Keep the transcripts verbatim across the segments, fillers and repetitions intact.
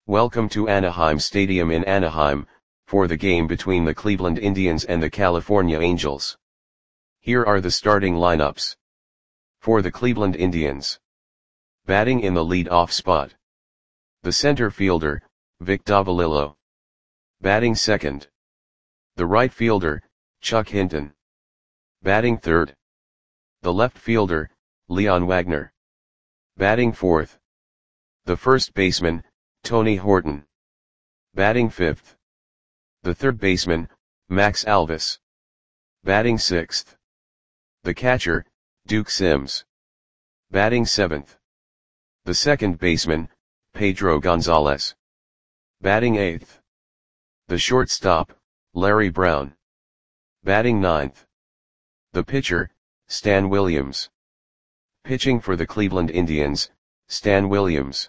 Welcome to Anaheim Stadium in Anaheim, for the game between the Cleveland Indians and the California Angels. Here are the starting lineups. For the Cleveland Indians. Batting in the lead-off spot. The center fielder, Vic Davalillo. Batting second. The right fielder, Chuck Hinton. Batting third. The left fielder, Leon Wagner. Batting fourth. The first baseman, Tony Horton. Batting fifth. The third baseman, Max Alvis. Batting sixth. The catcher, Duke Sims. Batting seventh. The second baseman, Pedro Gonzalez. Batting eighth. The shortstop, Larry Brown. Batting ninth. The pitcher, Stan Williams. Pitching for the Cleveland Indians, Stan Williams.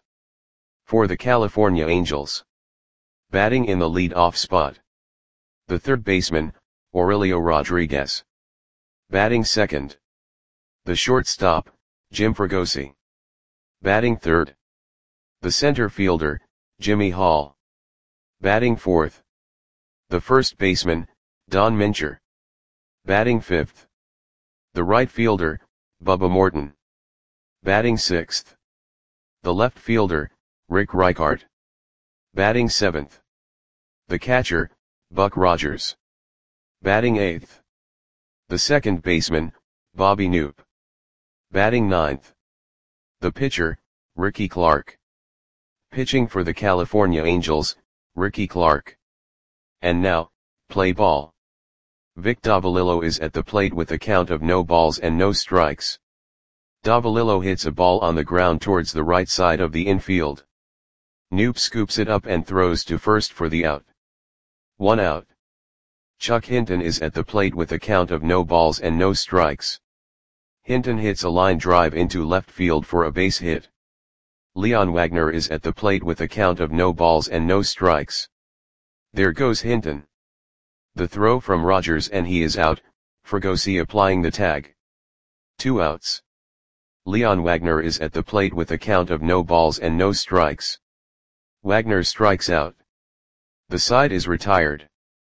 For the California Angels. Batting in the lead-off spot. The third baseman, Aurelio Rodriguez. Batting second. The shortstop, Jim Fregosi. Batting third. The center fielder, Jimmy Hall. Batting fourth. The first baseman, Don Mincher. Batting fifth. The right fielder, Bubba Morton. Batting sixth. The left fielder, Rick Reichart. Batting seventh. The catcher, Buck Rogers. Batting eighth. The second baseman, Bobby Knoop. Batting ninth. The pitcher, Ricky Clark. Pitching for the California Angels, Ricky Clark. And now, play ball. Vic Davalillo is at the plate with a count of no balls and no strikes. Davalillo hits a ball on the ground towards the right side of the infield. Knoop scoops it up and throws to first for the out. One out. Chuck Hinton is at the plate with a count of no balls and no strikes. Hinton hits a line drive into left field for a base hit. Leon Wagner is at the plate with a count of no balls and no strikes. There goes Hinton. The throw from Rogers and he is out, Fregosi applying the tag. Two outs. Leon Wagner is at the plate with a count of no balls and no strikes. Wagner strikes out. The side is retired.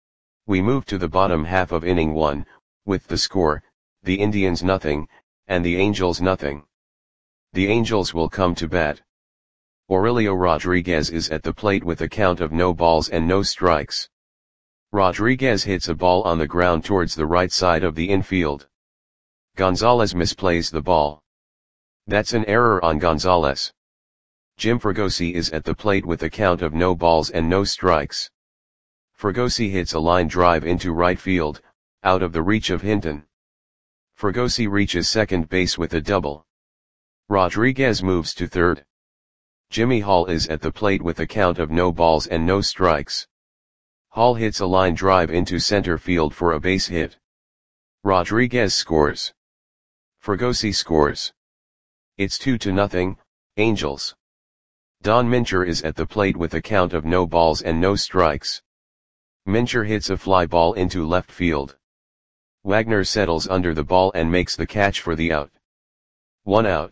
We move to the bottom half of inning one, with the score, the Indians nothing, and the Angels nothing. The Angels will come to bat. Aurelio Rodriguez is at the plate with a count of no balls and no strikes. Rodriguez hits a ball on the ground towards the right side of the infield. Gonzalez misplays the ball. That's an error on Gonzalez. Jim Fregosi is at the plate with a count of no balls and no strikes. Fregosi hits a line drive into right field, out of the reach of Hinton. Fregosi reaches second base with a double. Rodriguez moves to third. Jimmy Hall is at the plate with a count of no balls and no strikes. Hall hits a line drive into center field for a base hit. Rodriguez scores. Fregosi scores. It's two to nothing, Angels. Don Mincher is at the plate with a count of no balls and no strikes. Mincher hits a fly ball into left field. Wagner settles under the ball and makes the catch for the out. One out.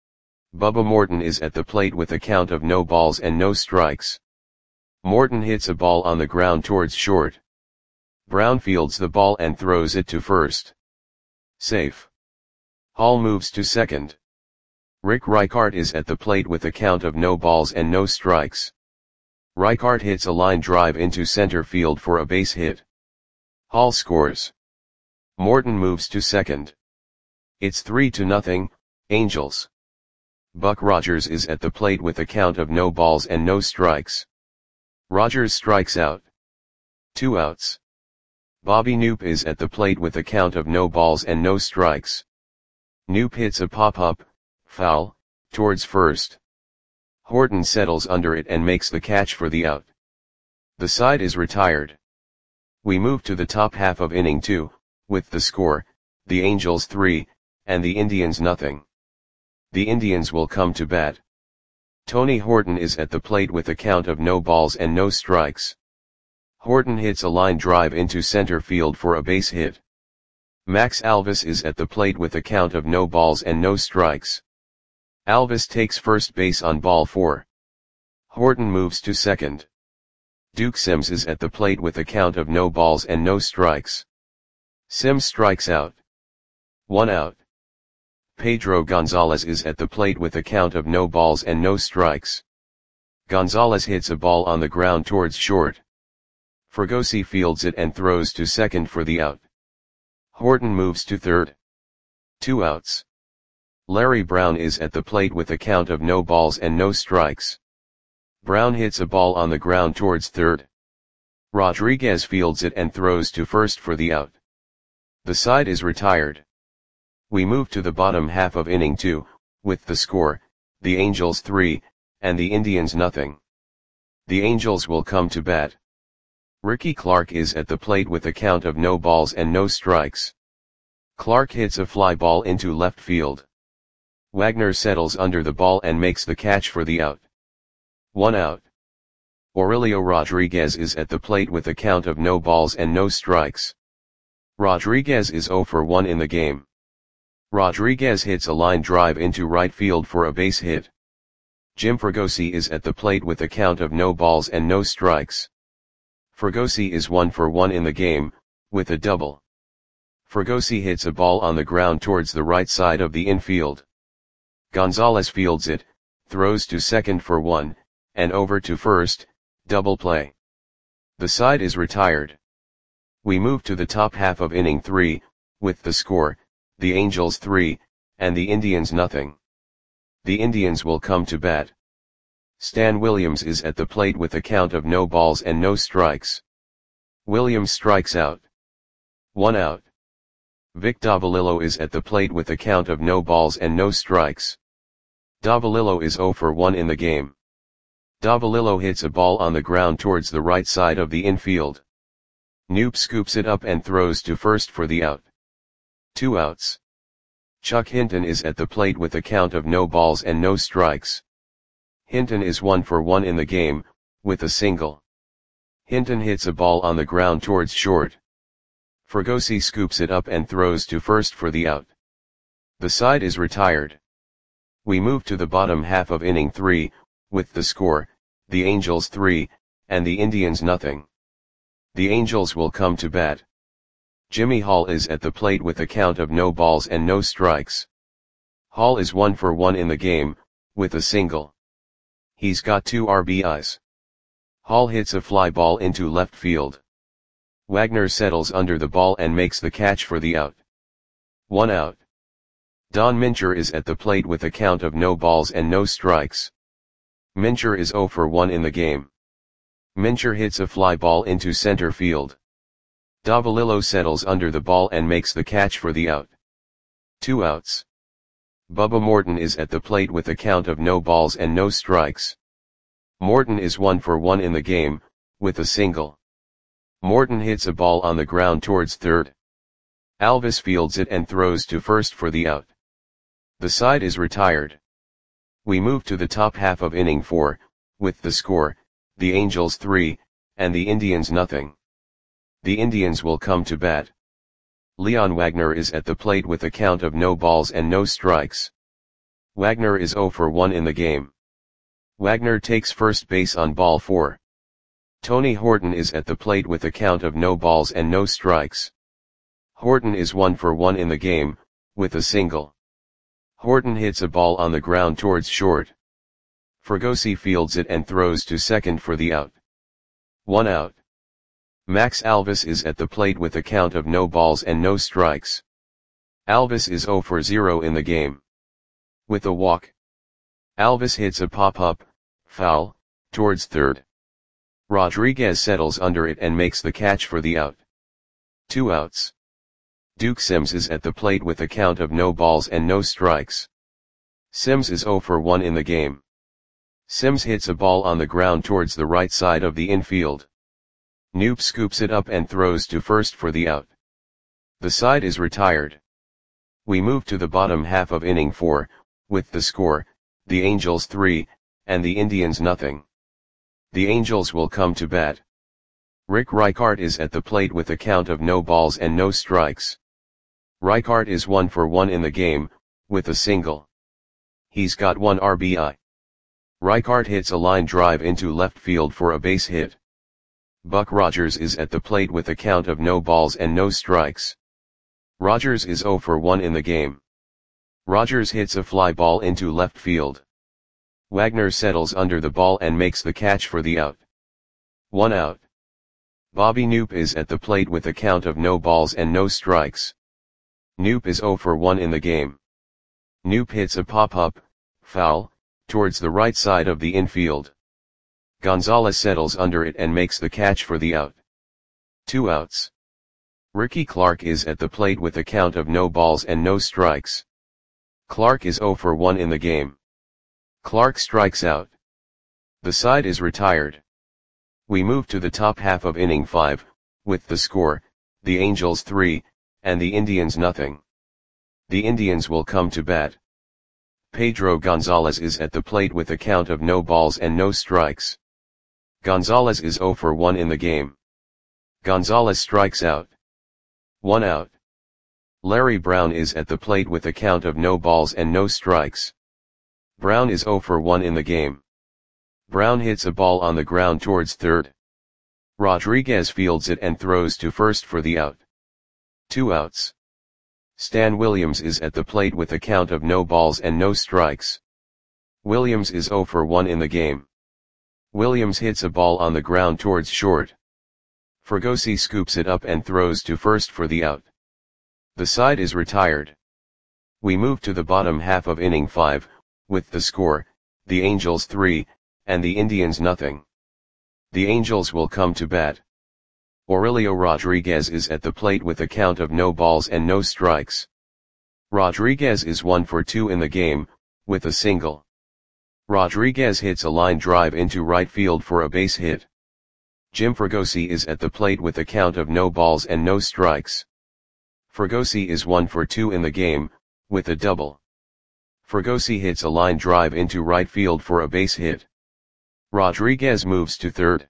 Bubba Morton is at the plate with a count of no balls and no strikes. Morton hits a ball on the ground towards short. Brown fields the ball and throws it to first. Safe. Hall moves to second. Rick Reichart is at the plate with a count of no balls and no strikes. Reichart hits a line drive into center field for a base hit. Hall scores. Morton moves to second. It's three to nothing, Angels. Buck Rogers is at the plate with a count of no balls and no strikes. Rogers strikes out. Two outs. Bobby Knoop is at the plate with a count of no balls and no strikes. Knoop hits a pop-up, foul, towards first. Horton settles under it and makes the catch for the out. The side is retired. We move to the top half of inning two, with the score, the Angels three, and the Indians nothing. The Indians will come to bat. Tony Horton is at the plate with a count of no balls and no strikes. Horton hits a line drive into center field for a base hit. Max Alvis is at the plate with a count of no balls and no strikes. Alvis takes first base on ball four. Horton moves to second. Duke Sims is at the plate with a count of no balls and no strikes. Sims strikes out. One out. Pedro Gonzalez is at the plate with a count of no balls and no strikes. Gonzalez hits a ball on the ground towards short. Fregosi fields it and throws to second for the out. Horton moves to third. Two outs. Larry Brown is at the plate with a count of no balls and no strikes. Brown hits a ball on the ground towards third. Rodriguez fields it and throws to first for the out. The side is retired. We move to the bottom half of inning two, with the score, the Angels three, and the Indians nothing. The Angels will come to bat. Ricky Clark is at the plate with a count of no balls and no strikes. Clark hits a fly ball into left field. Wagner settles under the ball and makes the catch for the out. One out. Aurelio Rodriguez is at the plate with a count of no balls and no strikes. Rodriguez is zero for one in the game. Rodriguez hits a line drive into right field for a base hit. Jim Fregosi is at the plate with a count of no balls and no strikes. Fregosi is one for one in the game, with a double. Fregosi hits a ball on the ground towards the right side of the infield. Gonzalez fields it, throws to second for one, and over to first, double play. The side is retired. We move to the top half of inning three, with the score, the Angels three, and the Indians nothing. The Indians will come to bat. Stan Williams is at the plate with a count of no balls and no strikes. Williams strikes out. One out. Vic Davalillo is at the plate with a count of no balls and no strikes. Davalillo is zero for one in the game. Davalillo hits a ball on the ground towards the right side of the infield. Knoop scoops it up and throws to first for the out. Two outs. Chuck Hinton is at the plate with a count of no balls and no strikes. Hinton is one for one in the game, with a single. Hinton hits a ball on the ground towards short. Fregosi scoops it up and throws to first for the out. The side is retired. We move to the bottom half of inning three, with the score, the Angels three, and the Indians nothing. The Angels will come to bat. Jimmy Hall is at the plate with a count of no balls and no strikes. Hall is one for one in the game, with a single. He's got two R B Is. Hall hits a fly ball into left field. Wagner settles under the ball and makes the catch for the out. One out. Don Mincher is at the plate with a count of no balls and no strikes. Mincher is zero for one in the game. Mincher hits a fly ball into center field. Davalillo settles under the ball and makes the catch for the out. Two outs. Bubba Morton is at the plate with a count of no balls and no strikes. Morton is one for one in the game, with a single. Morton hits a ball on the ground towards third. Alvis fields it and throws to first for the out. The side is retired. We move to the top half of inning four, with the score, the Angels three, and the Indians nothing. The Indians will come to bat. Leon Wagner is at the plate with a count of no balls and no strikes. Wagner is zero for one in the game. Wagner takes first base on ball four. Tony Horton is at the plate with a count of no balls and no strikes. Horton is one for one in the game, with a single. Horton hits a ball on the ground towards short. Fregosi fields it and throws to second for the out. One out. Max Alvis is at the plate with a count of no balls and no strikes. Alvis is zero for zero in the game. With a walk. Alvis hits a pop-up, foul, towards third. Rodriguez settles under it and makes the catch for the out. Two outs. Duke Sims is at the plate with a count of no balls and no strikes. Sims is zero for one in the game. Sims hits a ball on the ground towards the right side of the infield. Knoop scoops it up and throws to first for the out. The side is retired. We move to the bottom half of inning four, with the score, the Angels three, and the Indians nothing. The Angels will come to bat. Rick Reichart is at the plate with a count of no balls and no strikes. Reichart is one for one in the game, with a single. He's got one R B I. Reichart hits a line drive into left field for a base hit. Buck Rogers is at the plate with a count of no balls and no strikes. Rogers is zero for one in the game. Rogers hits a fly ball into left field. Wagner settles under the ball and makes the catch for the out. One out. Bobby Knoop is at the plate with a count of no balls and no strikes. Knoop is zero for one in the game. Knoop hits a pop-up, foul, towards the right side of the infield. Gonzalez settles under it and makes the catch for the out. Two outs. Ricky Clark is at the plate with a count of no balls and no strikes. Clark is zero for one in the game. Clark strikes out. The side is retired. We move to the top half of inning five, with the score, the Angels three, and the Indians nothing. The Indians will come to bat. Pedro Gonzalez is at the plate with a count of no balls and no strikes. Gonzalez is zero for one in the game. Gonzalez strikes out. One out. Larry Brown is at the plate with a count of no balls and no strikes. Brown is zero for one in the game. Brown hits a ball on the ground towards third. Rodriguez fields it and throws to first for the out. Two outs. Stan Williams is at the plate with a count of no balls and no strikes. Williams is zero for one in the game. Williams hits a ball on the ground towards short. Fregosi scoops it up and throws to first for the out. The side is retired. We move to the bottom half of inning five, with the score, the Angels three, and the Indians nothing. The Angels will come to bat. Aurelio Rodriguez is at the plate with a count of no balls and no strikes. Rodriguez is one for two in the game, with a single. Rodriguez hits a line drive into right field for a base hit. Jim Fregosi is at the plate with a count of no balls and no strikes. Fregosi is one for two in the game, with a double. Fregosi hits a line drive into right field for a base hit. Rodriguez moves to third.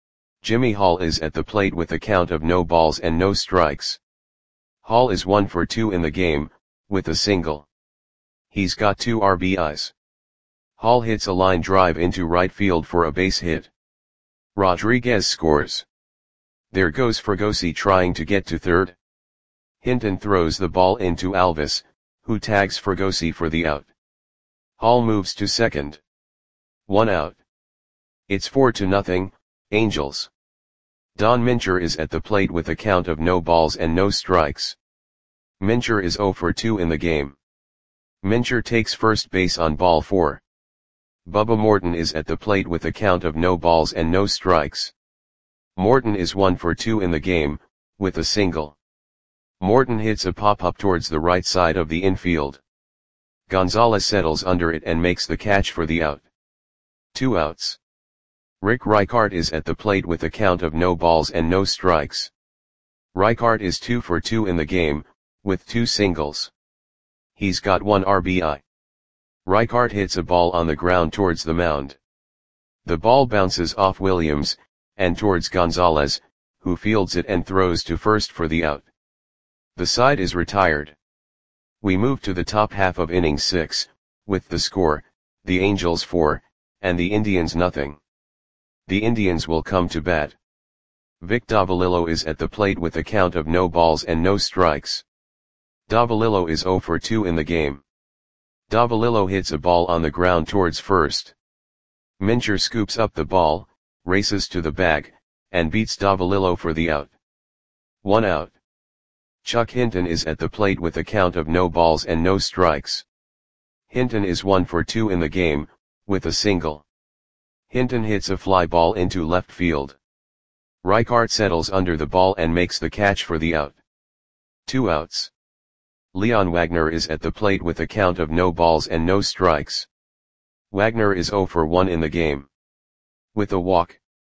Jimmy Hall is at the plate with a count of no balls and no strikes. Hall is one for two in the game, with a single. He's got two R B Is. Hall hits a line drive into right field for a base hit. Rodriguez scores. There goes Fregosi trying to get to third. Hinton throws the ball into Alvis, who tags Fregosi for the out. Hall moves to second. One out. It's four to nothing, Angels. Don Mincher is at the plate with a count of no balls and no strikes. Mincher is zero for two in the game. Mincher takes first base on ball four. Bubba Morton is at the plate with a count of no balls and no strikes. Morton is one for two in the game, with a single. Morton hits a pop-up towards the right side of the infield. Gonzalez settles under it and makes the catch for the out. Two outs. Rick Reichart is at the plate with a count of no balls and no strikes. Reichart is two for two in the game, with two singles. He's got one R B I. Reichart hits a ball on the ground towards the mound. The ball bounces off Williams, and towards Gonzalez, who fields it and throws to first for the out. The side is retired. We move to the top half of inning six, with the score, the Angels four, and the Indians nothing. The Indians will come to bat. Vic Davalillo is at the plate with a count of no balls and no strikes. Davalillo is zero for two in the game. Davalillo hits a ball on the ground towards first. Mincher scoops up the ball, races to the bag, and beats Davalillo for the out. One out. Chuck Hinton is at the plate with a count of no balls and no strikes. Hinton is one for two in the game, with a single. Hinton hits a fly ball into left field. Reichart settles under the ball and makes the catch for the out. Two outs. Leon Wagner is at the plate with a count of no balls and no strikes. Wagner is zero for one in the game. With a walk.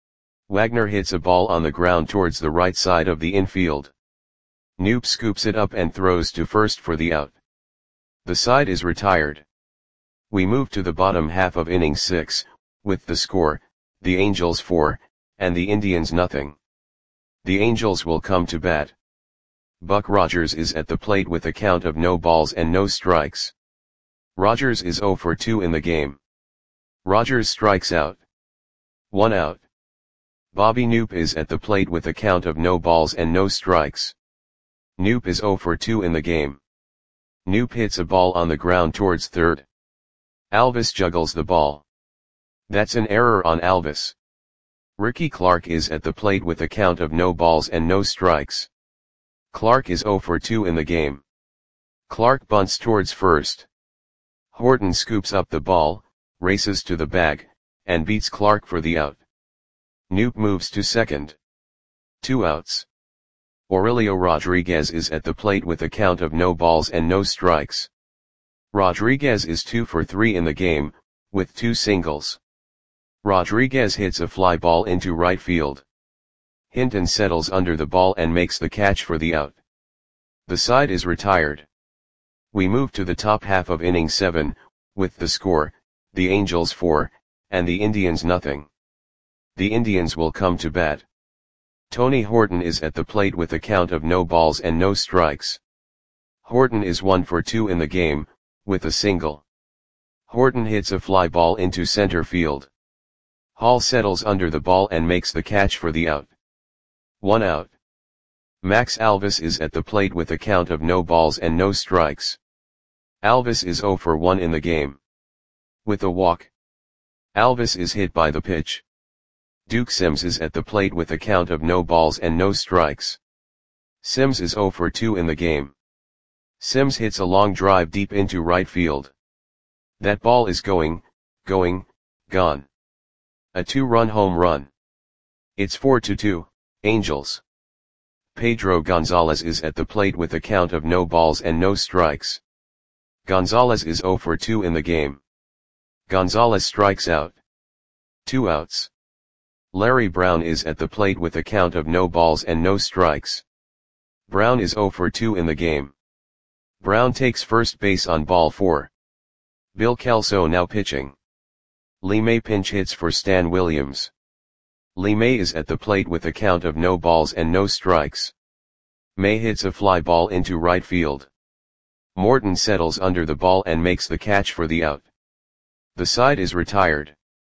Wagner hits a ball on the ground towards the right side of the infield. Knoop scoops it up and throws to first for the out. The side is retired. We move to the bottom half of inning six, with the score, the Angels four, and the Indians nothing. The Angels will come to bat. Buck Rogers is at the plate with a count of no balls and no strikes. Rogers is zero for two in the game. Rogers strikes out. One out. Bobby Knoop is at the plate with a count of no balls and no strikes. Knoop is oh for two in the game. Knoop hits a ball on the ground towards third. Alvis juggles the ball. That's an error on Alvis. Ricky Clark is at the plate with a count of no balls and no strikes. Clark is oh for two in the game. Clark bunts towards first. Horton scoops up the ball, races to the bag, and beats Clark for the out. Knoop moves to second. Two outs. Aurelio Rodriguez is at the plate with a count of no balls and no strikes. Rodriguez is two for three in the game, with two singles. Rodriguez hits a fly ball into right field. Hinton settles under the ball and makes the catch for the out. The side is retired. We move to the top half of inning seven, with the score, the Angels four, and the Indians nothing. The Indians will come to bat. Tony Horton is at the plate with a count of no balls and no strikes. Horton is one for two in the game, with a single. Horton hits a fly ball into center field. Hall settles under the ball and makes the catch for the out. One out. Max Alvis is at the plate with a count of no balls and no strikes. Alvis is oh for one in the game. With a walk. Alvis is hit by the pitch. Duke Sims is at the plate with a count of no balls and no strikes. Sims is oh for two in the game. Sims hits a long drive deep into right field. That ball is going, going, gone. A two-run home run. It's four to two, Angels. Pedro Gonzalez is at the plate with a count of no balls and no strikes. Gonzalez is oh for two in the game. Gonzalez strikes out. Two outs. Larry Brown is at the plate with a count of no balls and no strikes. Brown is oh for two in the game. Brown takes first base on ball four. Bill Kelso now pitching. Lee May pinch hits for Stan Williams. Lee May is at the plate with a count of no balls and no strikes. May hits a fly ball into right field. Morton settles under the ball and makes the catch for the out. The side is retired.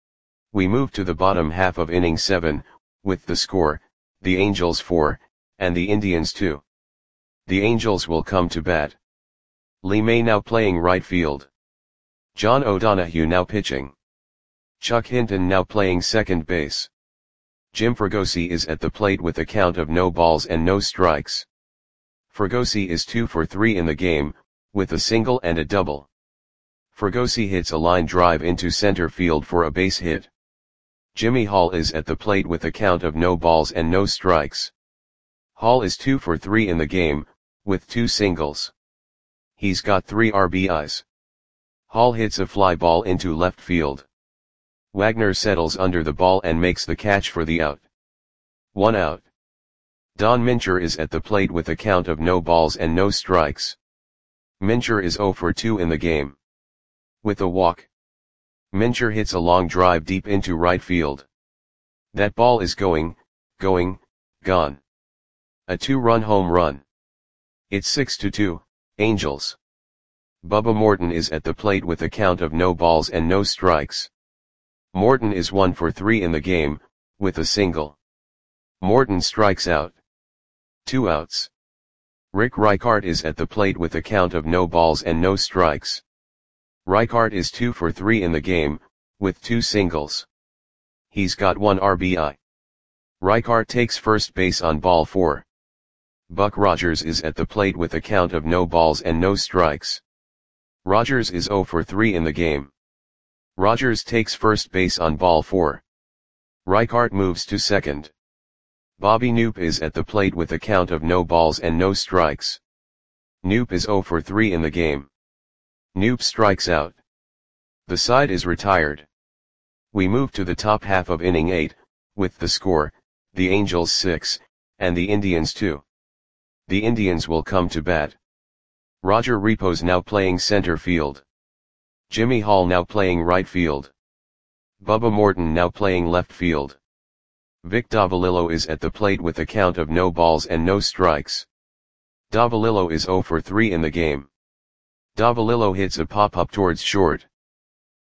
We move to the bottom half of inning seven, with the score, the Angels four, and the Indians two. The Angels will come to bat. Lee May now playing right field. John O'Donohue now pitching. Chuck Hinton now playing second base. Jim Fregosi is at the plate with a count of no balls and no strikes. Fregosi is two for three in the game, with a single and a double. Fregosi hits a line drive into center field for a base hit. Jimmy Hall is at the plate with a count of no balls and no strikes. Hall is two for three in the game, with two singles. He's got three R B Is. Hall hits a fly ball into left field. Wagner settles under the ball and makes the catch for the out. One out. Don Mincher is at the plate with a count of no balls and no strikes. Mincher is oh for two in the game. With a walk. Mincher hits a long drive deep into right field. That ball is going, going, gone. A two-run home run. It's six to two, Angels. Bubba Morton is at the plate with a count of no balls and no strikes. Morton is one for three in the game, with a single. Morton strikes out. Two outs. Rick Reichart is at the plate with a count of no balls and no strikes. Reichart is two for three in the game, with two singles. He's got one R B I. Reichart takes first base on ball four. Buck Rogers is at the plate with a count of no balls and no strikes. Rogers is oh for three in the game. Rogers takes first base on ball four. Reichart moves to second. Bobby Knoop is at the plate with a count of no balls and no strikes. Knoop is oh for three in the game. Knoop strikes out. The side is retired. We move to the top half of inning eight, with the score, the Angels six, and the Indians two. The Indians will come to bat. Roger Repos now playing center field. Jimmy Hall now playing right field. Bubba Morton now playing left field. Vic Davalillo is at the plate with a count of no balls and no strikes. Davalillo is oh for three in the game. Davalillo hits a pop-up towards short.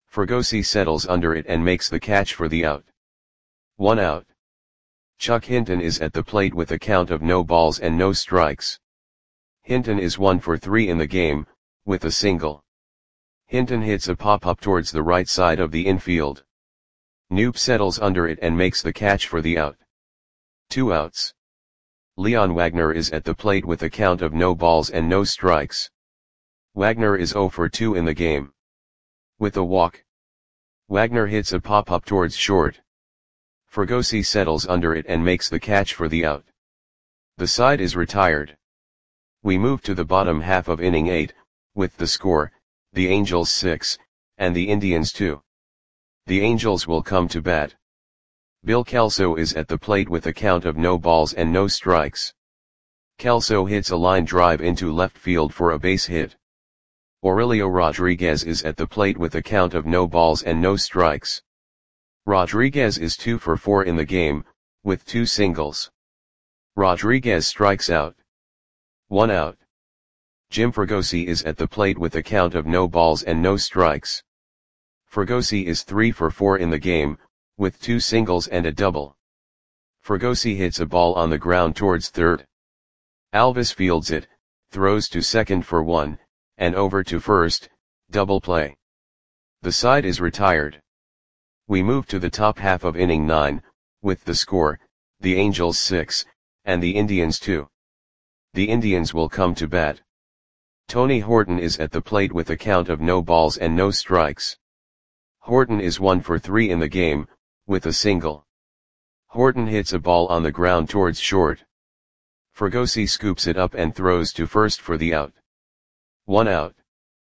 Fregosi settles under it and makes the catch for the out. One out. Chuck Hinton is at the plate with a count of no balls and no strikes. Hinton is one for three in the game, with a single. Hinton hits a pop-up towards the right side of the infield. Knoop settles under it and makes the catch for the out. Two outs. Leon Wagner is at the plate with a count of no balls and no strikes. Wagner is zero for two in the game. With a walk. Wagner hits a pop-up towards short. Fregosi settles under it and makes the catch for the out. The side is retired. We move to the bottom half of inning eight, with the score, the Angels six, and the Indians two. The Angels will come to bat. Bill Kelso is at the plate with a count of no balls and no strikes. Kelso hits a line drive into left field for a base hit. Aurelio Rodriguez is at the plate with a count of no balls and no strikes. Rodriguez is two for four in the game, with two singles. Rodriguez strikes out. One out. Jim Fregosi is at the plate with a count of no balls and no strikes. Fregosi is three for four in the game, with two singles and a double. Fregosi hits a ball on the ground towards third. Alvis fields it, throws to second for one, and over to first, double play. The side is retired. We move to the top half of inning nine, with the score, the Angels six, and the Indians two. The Indians will come to bat. Tony Horton is at the plate with a count of no balls and no strikes. Horton is one for three in the game, with a single. Horton hits a ball on the ground towards short. Fregosi scoops it up and throws to first for the out. One out.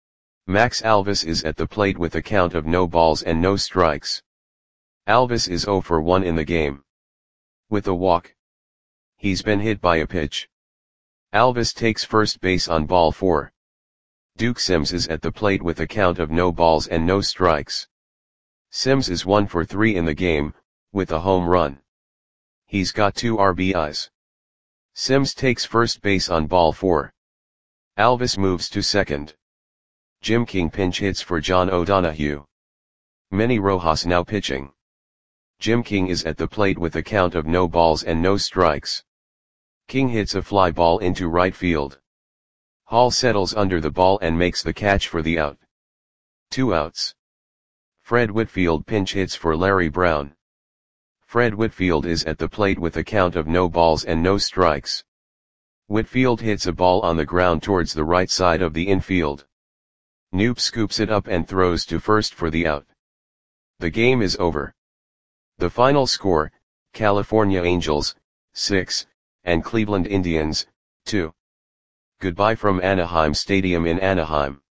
Max Alvis is at the plate with a count of no balls and no strikes. Alvis is zero for one in the game. With a walk. He's been hit by a pitch. Alvis takes first base on ball four. Duke Sims is at the plate with a count of no balls and no strikes. Sims is one for three in the game, with a home run. He's got two R B Is. Sims takes first base on ball four. Alvis moves to second. Jim King pinch hits for John O'Donohue. Manny Rojas now pitching. Jim King is at the plate with a count of no balls and no strikes. King hits a fly ball into right field. Hall settles under the ball and makes the catch for the out. Two outs. Fred Whitfield pinch hits for Larry Brown. Fred Whitfield is at the plate with a count of no balls and no strikes. Whitfield hits a ball on the ground towards the right side of the infield. Knoop scoops it up and throws to first for the out. The game is over. The final score, California Angels, six, and Cleveland Indians, two. Goodbye from Anaheim Stadium in Anaheim.